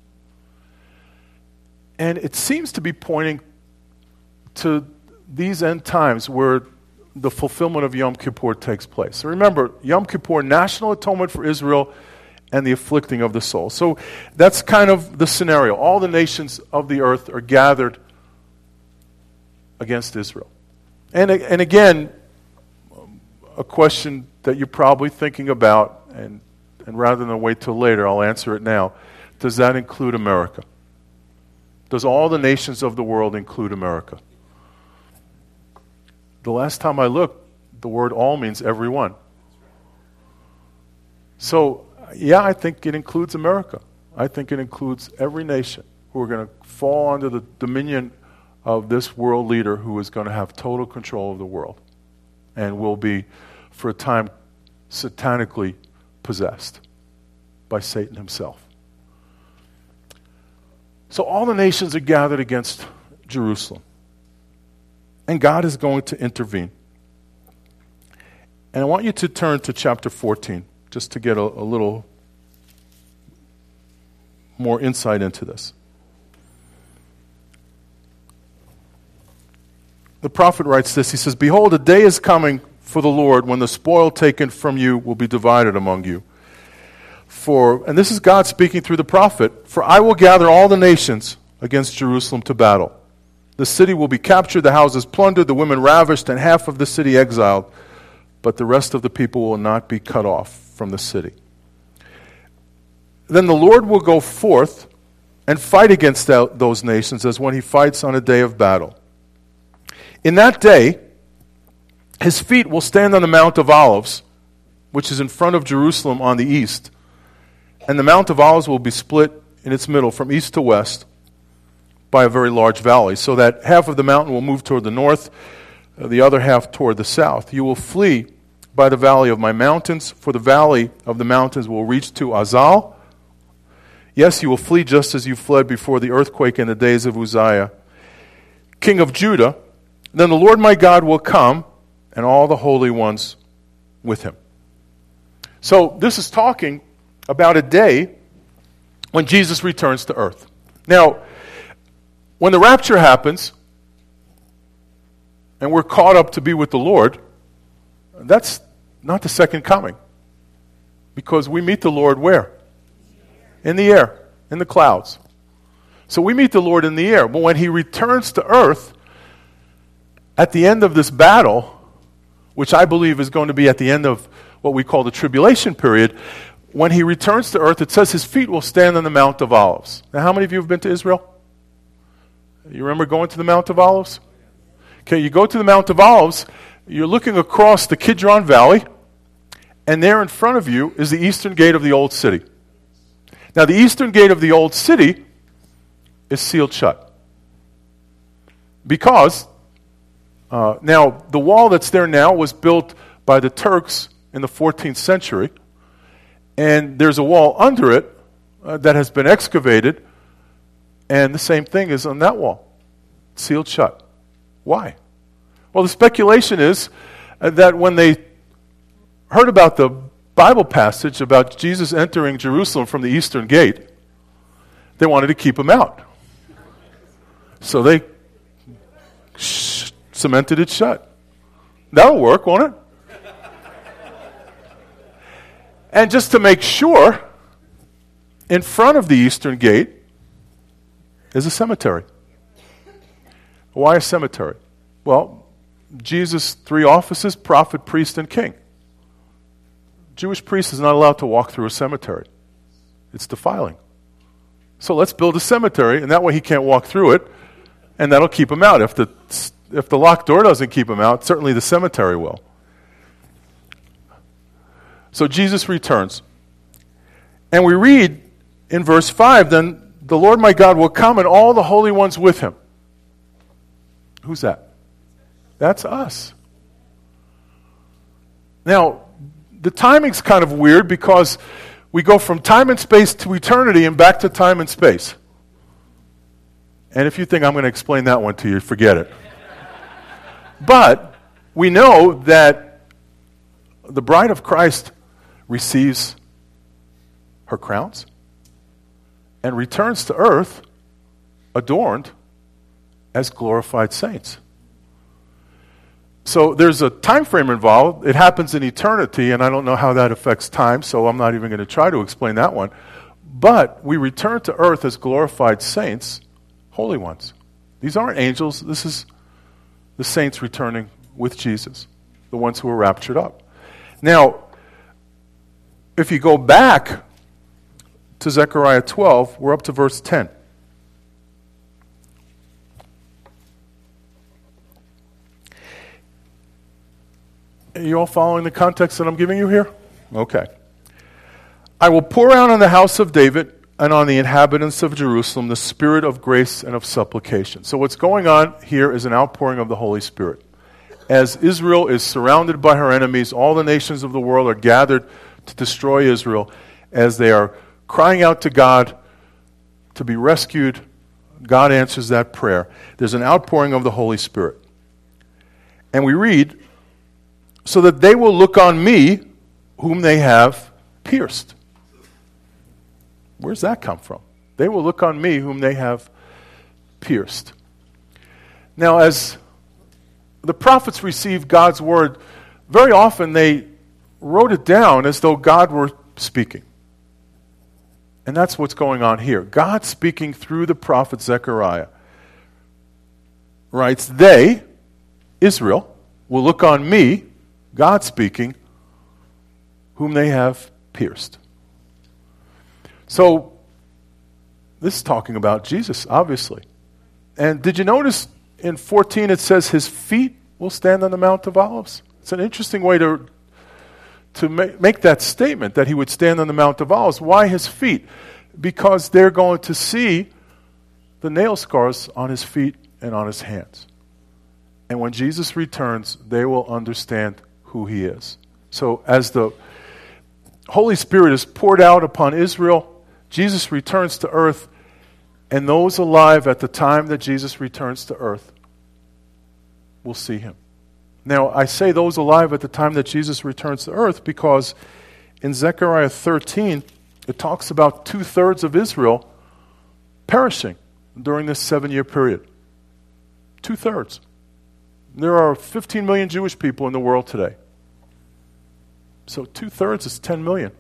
And it seems to be pointing to these end times where the fulfillment of Yom Kippur takes place. So remember, Yom Kippur, national atonement for Israel and the afflicting of the soul. So that's kind of the scenario. All the nations of the earth are gathered against Israel. And, and again, a question that you're probably thinking about, and, and rather than wait till later, I'll answer it now. Does that include America? Does all the nations of the world include America? The last time I looked, the word all means everyone. So, yeah, I think it includes America. I think it includes every nation who are going to fall under the dominion of this world leader who is going to have total control of the world and will be, for a time, satanically possessed by Satan himself. So all the nations are gathered against Jerusalem. And God is going to intervene. And I want you to turn to chapter fourteen, just to get a, a little more insight into this. The prophet writes this. He says, "Behold, a day is coming for the Lord when the spoil taken from you will be divided among you. For," and this is God speaking through the prophet, "for I will gather all the nations against Jerusalem to battle. The city will be captured, the houses plundered, the women ravished, and half of the city exiled. But the rest of the people will not be cut off from the city. Then the Lord will go forth and fight against those nations as when he fights on a day of battle. In that day, his feet will stand on the Mount of Olives, which is in front of Jerusalem on the east. And the Mount of Olives will be split in its middle from east to west by a very large valley, so that half of the mountain will move toward the north, uh, the other half toward the south. You will flee by the valley of my mountains, for the valley of the mountains will reach to Azal. Yes, you will flee just as you fled before the earthquake in the days of Uzziah, king of Judah. Then the Lord my God will come, and all the holy ones with him. So this is talking about a day when Jesus returns to earth. Now, when the rapture happens, and we're caught up to be with the Lord, that's not the second coming. Because we meet the Lord where? In the air, in the clouds. So we meet the Lord in the air. But when he returns to earth, at the end of this battle, which I believe is going to be at the end of what we call the tribulation period, when he returns to earth, it says his feet will stand on the Mount of Olives. Now, how many of you have been to Israel? You remember going to the Mount of Olives? Okay, you go to the Mount of Olives, you're looking across the Kidron Valley, and there in front of you is the eastern gate of the old city. Now, the eastern gate of the old city is sealed shut. Because, uh, now, the wall that's there now was built by the Turks in the fourteenth century, and there's a wall under it uh, that has been excavated, and the same thing is on that wall, sealed shut. Why? Well, the speculation is uh, that when they heard about the Bible passage about Jesus entering Jerusalem from the eastern gate, they wanted to keep him out. So they sh- cemented it shut. That'll work, won't it? And just to make sure, in front of the eastern gate is a cemetery. Why a cemetery? Well, Jesus' three offices, prophet, priest, and king. Jewish priest is not allowed to walk through a cemetery. It's defiling. So let's build a cemetery, and that way he can't walk through it, and that'll keep him out. If the if the locked door doesn't keep him out, certainly the cemetery will. So Jesus returns. And we read in verse five, then the Lord my God will come and all the holy ones with him. Who's that? That's us. Now, the timing's kind of weird because we go from time and space to eternity and back to time and space. And if you think I'm going to explain that one to you, forget it. But we know that the bride of Christ receives her crowns and returns to earth adorned as glorified saints. So there's a time frame involved. It happens in eternity, and I don't know how that affects time, so I'm not even going to try to explain that one. But we return to earth as glorified saints, holy ones. These aren't angels. This is the saints returning with Jesus, the ones who were raptured up. Now, if you go back to Zechariah twelve, we're up to verse ten. Are you all following the context that I'm giving you here? Okay. I will pour out on the house of David and on the inhabitants of Jerusalem the spirit of grace and of supplication. So what's going on here is an outpouring of the Holy Spirit. As Israel is surrounded by her enemies, all the nations of the world are gathered to destroy Israel as they are crying out to God to be rescued. God answers that prayer. There's an outpouring of the Holy Spirit. And we read, so that they will look on me whom they have pierced. Where's that come from? They will look on me whom they have pierced. Now, as the prophets received God's word, very often they wrote it down as though God were speaking. And that's what's going on here. God speaking through the prophet Zechariah writes, they, Israel, will look on me, God speaking, whom they have pierced. So, this is talking about Jesus, obviously. And did you notice in fourteen it says his feet will stand on the Mount of Olives? It's an interesting way to, to make, make that statement, that he would stand on the Mount of Olives. Why his feet? Because they're going to see the nail scars on his feet and on his hands. And when Jesus returns, they will understand who he is. So as the Holy Spirit is poured out upon Israel, Jesus returns to earth, and those alive at the time that Jesus returns to earth will see him. Now, I say those alive at the time that Jesus returns to earth because in Zechariah thirteen, it talks about two-thirds of Israel perishing during this seven-year period. Two-thirds. There are fifteen million Jewish people in the world today. So two-thirds is ten million.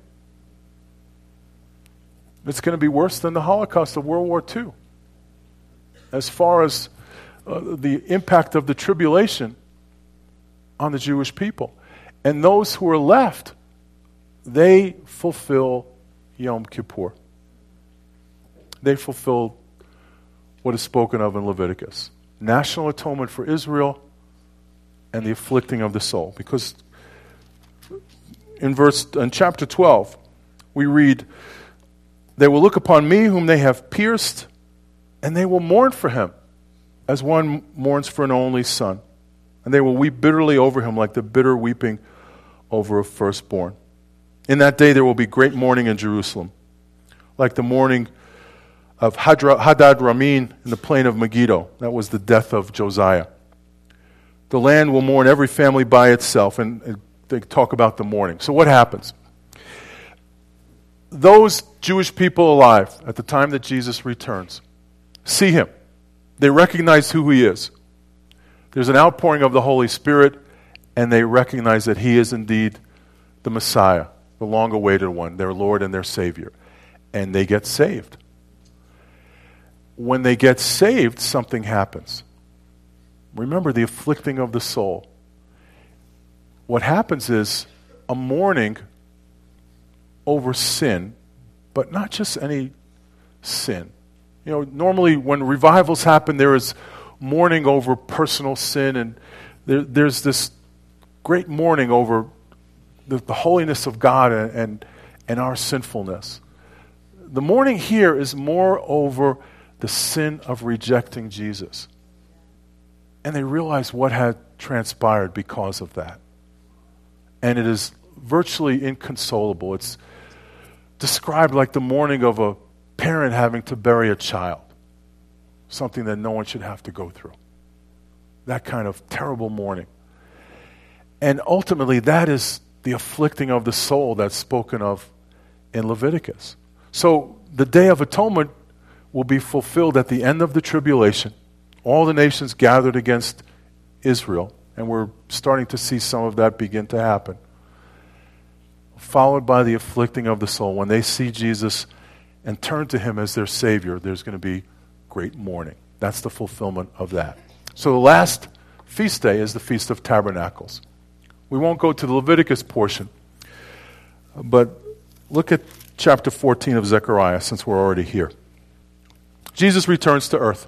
It's going to be worse than the Holocaust of World War Two. As far as uh, the impact of the tribulation on the Jewish people. And those who are left, they fulfill Yom Kippur. They fulfill what is spoken of in Leviticus. National atonement for Israel and the afflicting of the soul. Because in verse in chapter twelve, we read, "They will look upon me whom they have pierced, and they will mourn for him, as one mourns for an only son. And they will weep bitterly over him like the bitter weeping over a firstborn. In that day there will be great mourning in Jerusalem, like the mourning of Hadra, Hadad Ramin in the plain of Megiddo." That was the death of Josiah. "The land will mourn every family by itself," and, and they talk about the mourning. So what happens? Those Jewish people alive at the time that Jesus returns see him. They recognize who he is. There's an outpouring of the Holy Spirit, and they recognize that he is indeed the Messiah, the long-awaited one, their Lord and their Savior. And they get saved. When they get saved, something happens. Remember the afflicting of the soul. What happens is a mourning over sin, but not just any sin. You know, normally when revivals happen, there is mourning over personal sin, and there, there's this great mourning over the, the holiness of God and, and, and our sinfulness. The mourning here is more over the sin of rejecting Jesus. And they realize what had transpired because of that. And it is virtually inconsolable. It's described like the mourning of a parent having to bury a child. Something that no one should have to go through. That kind of terrible mourning. And ultimately, that is the afflicting of the soul that's spoken of in Leviticus. So the Day of Atonement will be fulfilled at the end of the tribulation. All the nations gathered against Israel, and we're starting to see some of that begin to happen. Followed by the afflicting of the soul. When they see Jesus and turn to him as their Savior, there's going to be great mourning. That's the fulfillment of that. So the last feast day is the Feast of Tabernacles. We won't go to the Leviticus portion, but look at chapter fourteen of Zechariah, since we're already here. Jesus returns to earth.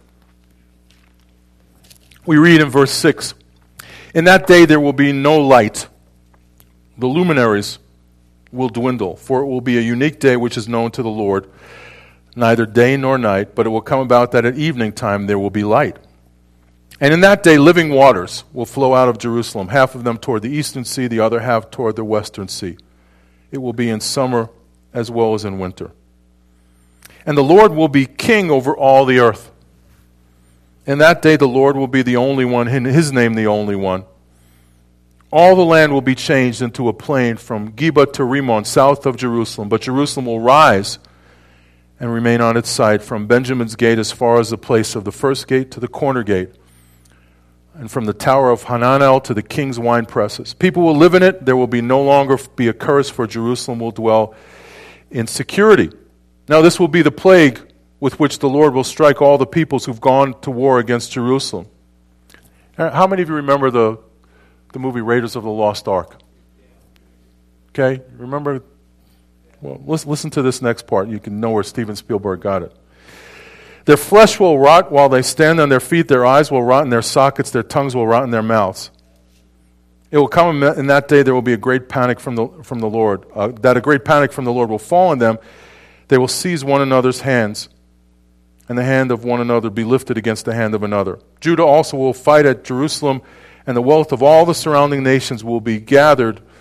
We read in verse six, "In that day there will be no light. The luminaries will dwindle, for it will be a unique day which is known to the Lord, neither day nor night, but it will come about that at evening time there will be light. And in that day living waters will flow out of Jerusalem, half of them toward the eastern sea, the other half toward the western sea. It will be in summer as well as in winter. And the Lord will be king over all the earth. In that day the Lord will be the only one, in his name the only one. All the land will be changed into a plain from Geba to Rimmon, south of Jerusalem. But Jerusalem will rise and remain on its site from Benjamin's gate as far as the place of the first gate to the corner gate, and from the tower of Hananel to the king's wine presses. People will live in it. There will be no longer be a curse, for Jerusalem will dwell in security. Now this will be the plague with which the Lord will strike all the peoples who've gone to war against Jerusalem." How many of you remember the, the movie Raiders of the Lost Ark? Okay, remember? Well, listen, listen to this next part. You can know where Steven Spielberg got it. "Their flesh will rot while they stand on their feet. Their eyes will rot in their sockets. Their tongues will rot in their mouths. It will come in that day there will be a great panic from the, from the Lord, uh, that a great panic from the Lord will fall on them. They will seize one another's hands, and the hand of one another be lifted against the hand of another. Judah also will fight at Jerusalem, and the wealth of all the surrounding nations will be gathered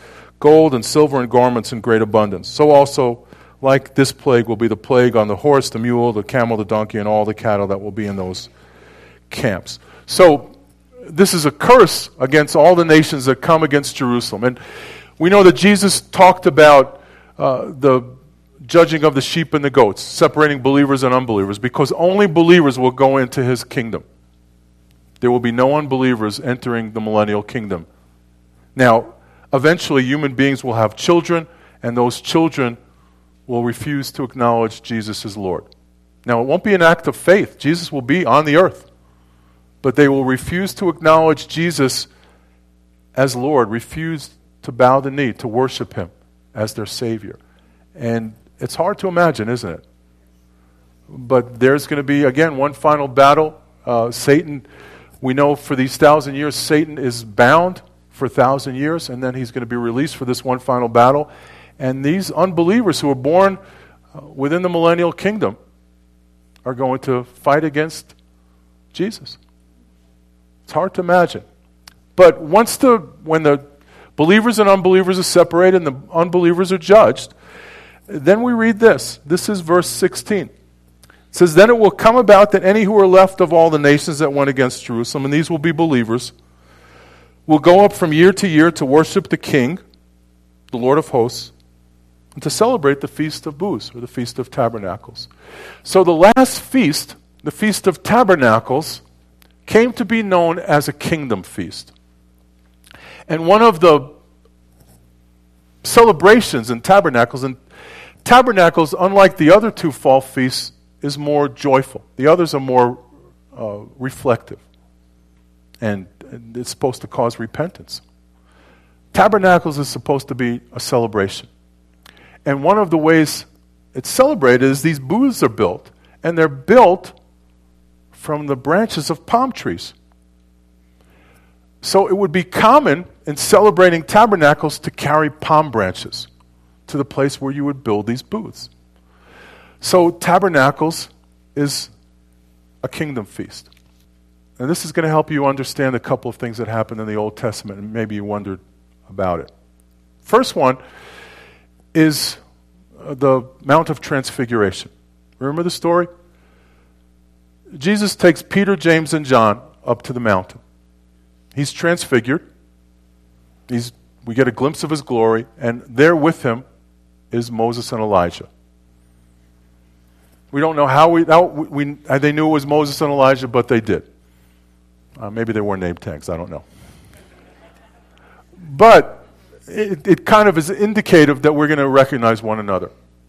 gold and silver and garments in great abundance. So also, like this plague will be the plague on the horse, the mule, the camel, the donkey, and all the cattle that will be in those camps. So this is a curse against all the nations that come against Jerusalem. And we know that Jesus talked about uh, the judging of the sheep and the goats, separating believers and unbelievers, because only believers will go into his kingdom. There will be no unbelievers entering the millennial kingdom. Now, eventually human beings will have children, and those children will refuse to acknowledge Jesus as Lord. Now, it won't be an act of faith. Jesus will be on the earth. But they will refuse to acknowledge Jesus as Lord, refuse to bow the knee, to worship him as their Savior. And it's hard to imagine, isn't it? But there's going to be, again, one final battle. Uh, Satan, we know for these thousand years, Satan is bound for a thousand years, and then he's going to be released for this one final battle. And these unbelievers who are born uh, within the millennial kingdom are going to fight against Jesus. It's hard to imagine. But once the when the believers and unbelievers are separated and the unbelievers are judged, then we read this. This is verse sixteen. It says, "Then it will come about that any who are left of all the nations that went against Jerusalem," and these will be believers, "will go up from year to year to worship the King, the Lord of hosts, and to celebrate the Feast of Booths," or the Feast of Tabernacles. So the last feast, the Feast of Tabernacles, came to be known as a kingdom feast. And one of the celebrations in Tabernacles, and Tabernacles, unlike the other two fall feasts, is more joyful. The others are more uh, reflective. And it's supposed to cause repentance. Tabernacles is supposed to be a celebration. And one of the ways it's celebrated is these booths are built. And they're built from the branches of palm trees. So it would be common in celebrating tabernacles to carry palm branches to the place where you would build these booths. So tabernacles is a kingdom feast. And this is going to help you understand a couple of things that happened in the Old Testament, and maybe you wondered about it. First one is the Mount of Transfiguration. Remember the story? Jesus takes Peter, James, and John up to the mountain. He's transfigured. He's, we get a glimpse of his glory, and there with him is Moses and Elijah. We don't know how we, how we, we they knew it was Moses and Elijah, but they did. Uh, maybe they wore name tags, I don't know. But it, it kind of is indicative that we're going to recognize one another.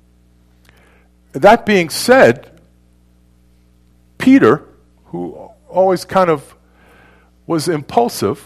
That being said, Peter, who always kind of was impulsive,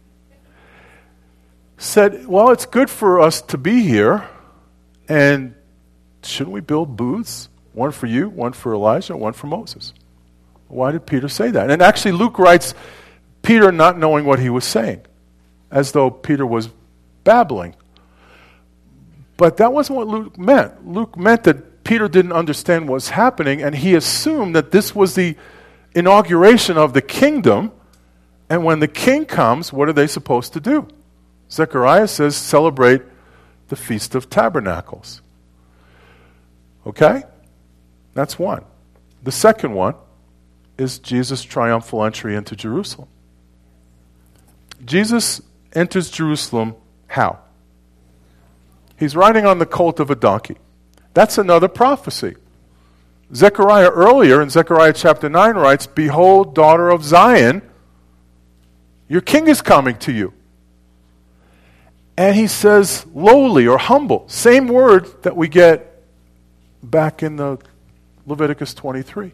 said, well, it's good for us to be here, and shouldn't we build booths? One for you, one for Elijah, one for Moses. Why did Peter say that? And actually Luke writes, Peter not knowing what he was saying, as though Peter was babbling. But that wasn't what Luke meant. Luke meant that Peter didn't understand what was happening, and he assumed that this was the inauguration of the kingdom, and when the king comes, what are they supposed to do? Zechariah says, celebrate the Feast of Tabernacles. Okay? That's one. The second one is Jesus' triumphal entry into Jerusalem. Jesus enters Jerusalem how? He's riding on the colt of a donkey. That's another prophecy. Zechariah earlier in Zechariah chapter nine writes, "Behold, daughter of Zion, your king is coming to you." And he says lowly or humble. Same word that we get back in the Leviticus twenty-three.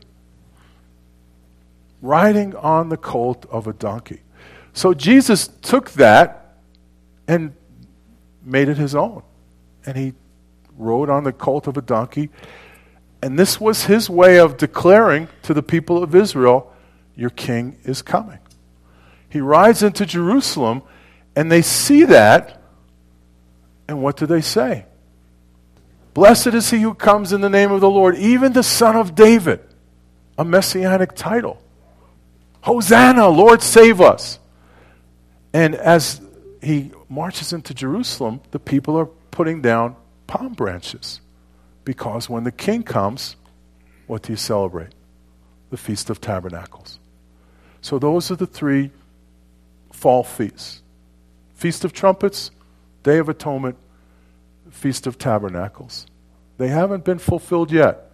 Riding on the colt of a donkey. So Jesus took that and made it his own. And he rode on the colt of a donkey. And this was his way of declaring to the people of Israel, your king is coming. He rides into Jerusalem, and they see that, and what do they say? Blessed is he who comes in the name of the Lord, even the Son of David, a messianic title. Hosanna, Lord, save us. And as he marches into Jerusalem, the people are putting down palm branches. Because when the king comes, what do you celebrate? The Feast of Tabernacles. So those are the three fall feasts. Feast of Trumpets, Day of Atonement, Feast of Tabernacles. They haven't been fulfilled yet.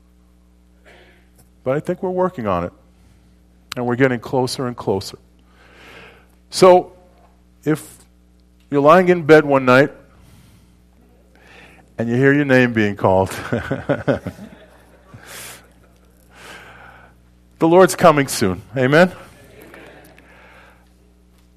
But I think we're working on it. And we're getting closer and closer. So, if you're lying in bed one night and you hear your name being called, the Lord's coming soon. Amen?